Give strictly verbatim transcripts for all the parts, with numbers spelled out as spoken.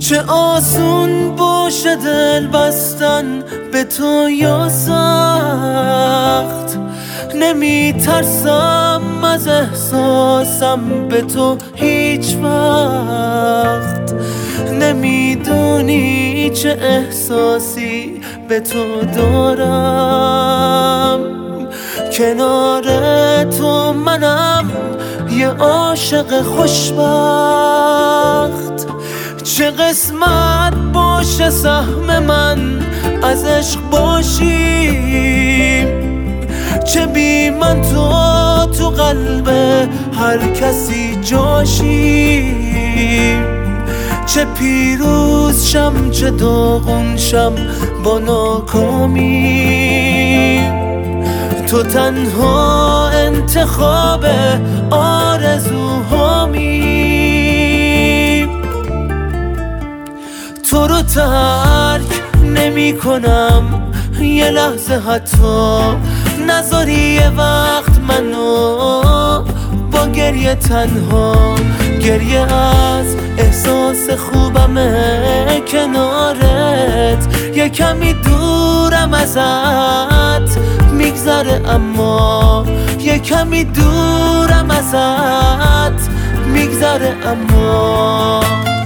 چه آسون باشه دل بستن به تو یا سخت، نمی ترسم از احساسم به تو هیچ وقت. نمیدونی چه احساسی به تو دارم، کنار تو منم یه عاشق خوشبخت. چه قسمت باشه سهم من از عشق باشیم، چه بی من تو تو قلب هر کسی جاشیم. چه پیروز شم چه داغون شم با ناکامی، تو تنها انتخاب آرزوهامی. تو رو ترک نمی کنم یه لحظه، حتی نذاری یه وقت منو با گریه تنها. گریه از احساس خوبمه کنارت، یه کمی دورم ازت میگذره، اما یه کمی دورم ازت میگذره اما.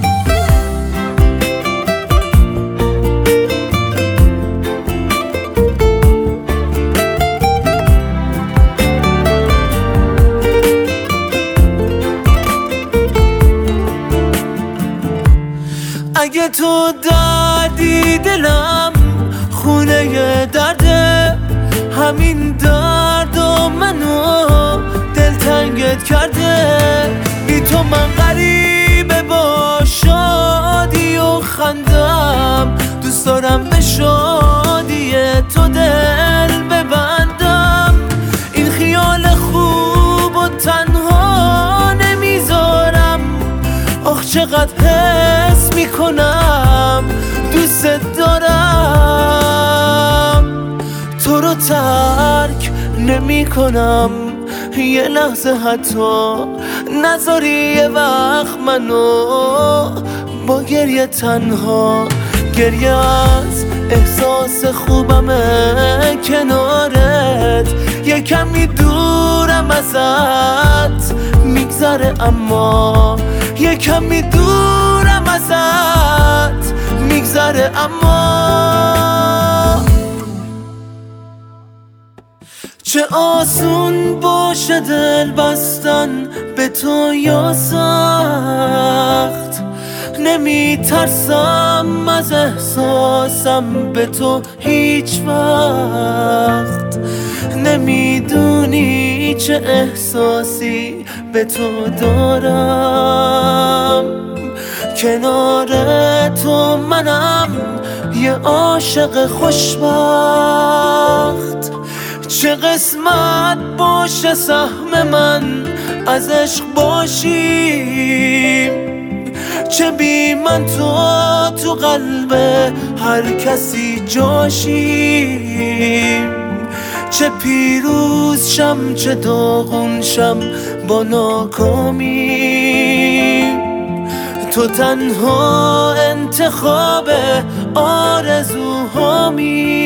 اگه تو دردی دلم خونه درده، همین درد و منو دلتنگت کرده. بی تو من غریبه با شادی و خندم، دوست دارم به شادی تو دل ببندم. این خیال خوب و تنها نمیذارم، آخ چقدر حس میکنم دوست دارم. تو رو ترک نمی کنم یه لحظه، حتی نذاری یه وقت منو با گریه تنها. گریه از احساس خوبمه کنارت، یه کمی دورم ازت میگذره، اما یه کمی دورم ازت میگذره اما. چه آسون باشه دل بستن به تو یا سخت، نمی ترسم از احساسم به تو هیچ وقت. نمیدونی چه احساسی به تو دارم، کنار تو منم یه عاشق خوشبخت. چه قسمت باشه سهم من از عشق باشیم، چه بی من تو تو قلب هر کسی جاشیم. چه پیروز شم چه داغون شم با ناکامی، تو تنها انتخاب آرزوهامی.